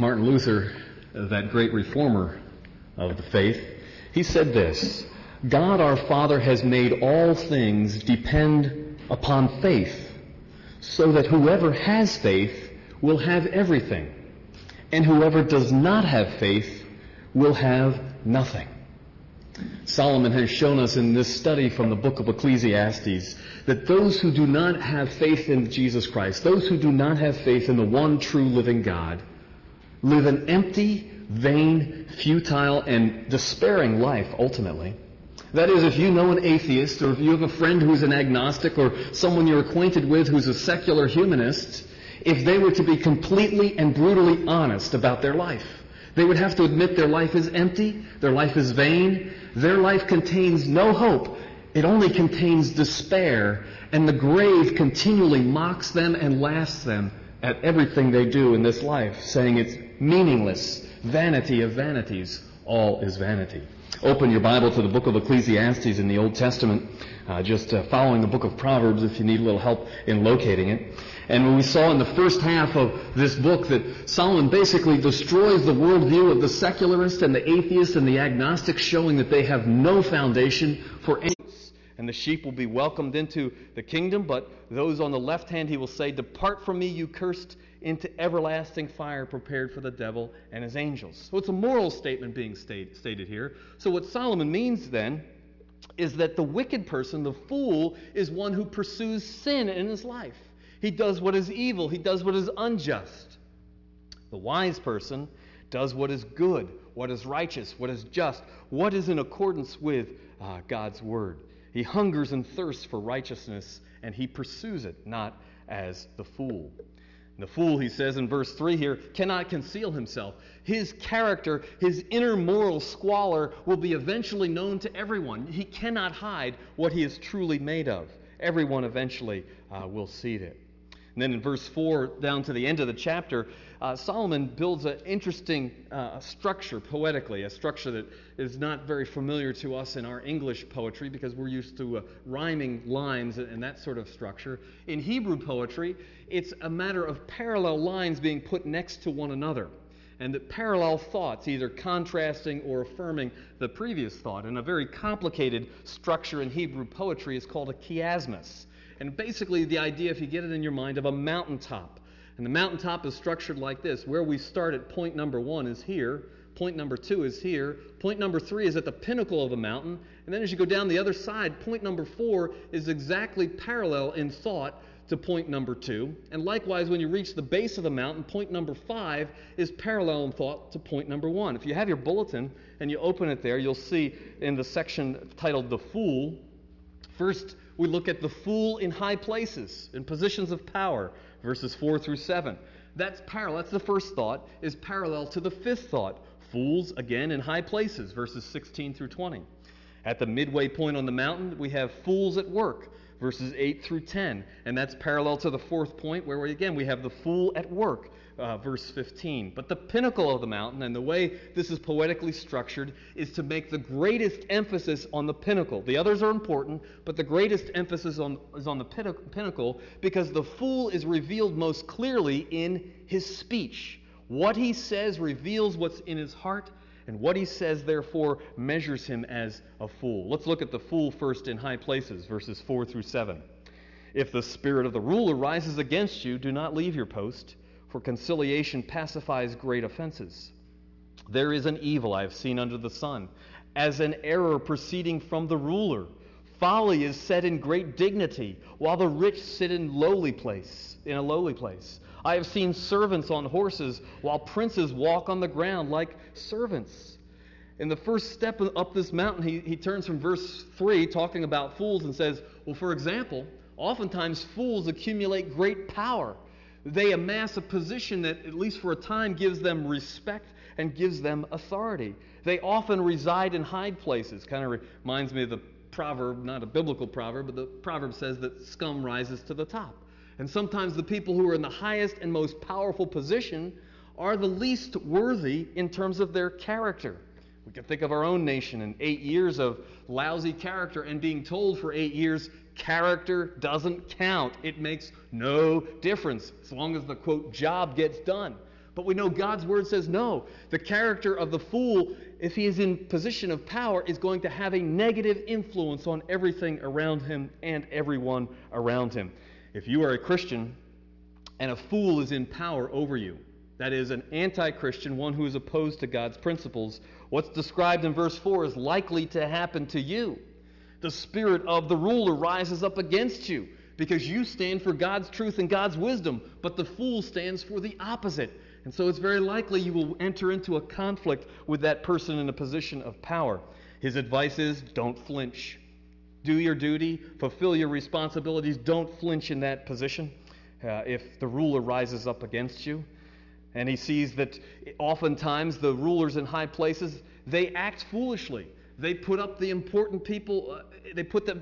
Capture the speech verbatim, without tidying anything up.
Martin Luther, that great reformer of the faith, he said this: God our Father has made all things depend upon faith, so that whoever has faith will have everything, and whoever does not have faith will have nothing. Solomon has shown us in this study from the book of Ecclesiastes that those who do not have faith in Jesus Christ, those who do not have faith in the one true living God, live an empty, vain, futile, and despairing life ultimately. That is, if you know an atheist, or if you have a friend who's an agnostic, or someone you're acquainted with who's a secular humanist, if they were to be completely and brutally honest about their life, they would have to admit their life is empty, their life is vain, their life contains no hope. It only contains despair, and the grave continually mocks them and laughs them at everything they do in this life, saying it's meaningless, vanity of vanities, all is vanity. Open your Bible to the book of Ecclesiastes in the Old Testament, uh, just uh, following the book of Proverbs if you need a little help in locating it. And when we saw in the first half of this book that Solomon basically destroys the worldview of the secularist and the atheist and the agnostic, showing that they have no foundation for any. And the sheep will be welcomed into the kingdom, but those on the left hand he will say, "Depart from me, you cursed, into everlasting fire prepared for the devil and his angels." So it's a moral statement being state, stated here. So what Solomon means then is that the wicked person, the fool, is one who pursues sin in his life. He does what is evil. He does what is unjust. The wise person does what is good, what is righteous, what is just, what is in accordance with uh, God's word. He hungers and thirsts for righteousness, and he pursues it, not as the fool. The fool, he says in verse three here, cannot conceal himself. His character, his inner moral squalor will be eventually known to everyone. He cannot hide what he is truly made of. Everyone eventually uh, will see it. And then in verse four, down to the end of the chapter, uh, Solomon builds an interesting uh, structure poetically, a structure that is not very familiar to us in our English poetry because we're used to uh, rhyming lines and that sort of structure. In Hebrew poetry, it's a matter of parallel lines being put next to one another, and that parallel thoughts, either contrasting or affirming the previous thought. And a very complicated structure in Hebrew poetry is called a chiasmus. And basically the idea, if you get it in your mind, of a mountaintop. And the mountaintop is structured like this. Where we start at point number one is here. Point number two is here. Point number three is at the pinnacle of the mountain. And then as you go down the other side, point number four is exactly parallel in thought to point number two. And likewise, when you reach the base of the mountain, point number five is parallel in thought to point number one. If you have your bulletin and you open it there, you'll see in the section titled The Fool, first we look at the fool in high places, in positions of power, verses four through seven. That's parallel. That's the first thought, is parallel to the fifth thought. Fools, again, in high places, verses sixteen through twenty. At the midway point on the mountain, we have fools at work, verses eight through ten. And that's parallel to the fourth point, where, we, again, we have the fool at work, uh, verse fifteen. But the pinnacle of the mountain, and the way this is poetically structured, is to make the greatest emphasis on the pinnacle. The others are important, but the greatest emphasis on, is on the pinnacle, because the fool is revealed most clearly in his speech. What he says reveals what's in his heart, and what he says, therefore, measures him as a fool. Let's look at the fool first in high places, verses four through seven. If the spirit of the ruler rises against you, do not leave your post, for conciliation pacifies great offenses. There is an evil I have seen under the sun, as an error proceeding from the ruler. Folly is set in great dignity, while the rich sit in lowly place, in a lowly place. I have seen servants on horses, while princes walk on the ground like servants. In the first step up this mountain, he, he turns from verse three, talking about fools, and says, well, for example, oftentimes fools accumulate great power. They amass a position that, at least for a time, gives them respect and gives them authority. They often reside in high places. Kind of reminds me of the proverb, not a biblical proverb, but the proverb says that scum rises to the top. And sometimes the people who are in the highest and most powerful position are the least worthy in terms of their character. We can think of our own nation and eight years of lousy character and being told for eight years, character doesn't count. It makes no difference as long as the, quote, job gets done. But we know God's word says no. The character of the fool, if he is in position of power, is going to have a negative influence on everything around him and everyone around him. If you are a Christian and a fool is in power over you, that is, an anti-Christian, one who is opposed to God's principles, what's described in verse four is likely to happen to you. The spirit of the ruler rises up against you because you stand for God's truth and God's wisdom, but the fool stands for the opposite. And so it's very likely you will enter into a conflict with that person in a position of power. His advice is, don't flinch. Do your duty, fulfill your responsibilities, don't flinch in that position. Uh, if the ruler rises up against you, and he sees that oftentimes the rulers in high places, they act foolishly. They put up the important people, uh, they put the